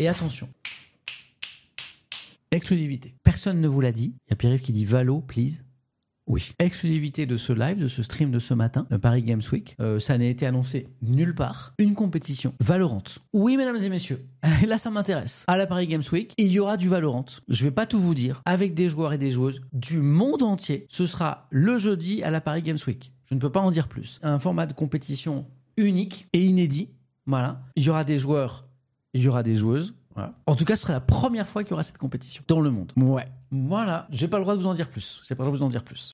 Et attention, exclusivité. Personne ne vous l'a dit. Il y a Pierre-Yves qui dit Valo, please. Oui. Exclusivité de ce live, de ce stream de ce matin, le Paris Games Week. Ça n'a été annoncé nulle part. Une compétition Valorant. Oui, mesdames et messieurs. Et là, ça m'intéresse. À la Paris Games Week, il y aura du Valorant. Je vais pas tout vous dire. Avec des joueurs et des joueuses du monde entier. Ce sera le jeudi à la Paris Games Week. Je ne peux pas en dire plus. Un format de compétition unique et inédit. Voilà. Il y aura des joueurs, il y aura des joueuses. Voilà. En tout cas, ce sera la première fois qu'il y aura cette compétition dans le monde. Ouais. Voilà. J'ai pas le droit de vous en dire plus. J'ai pas le droit de vous en dire plus.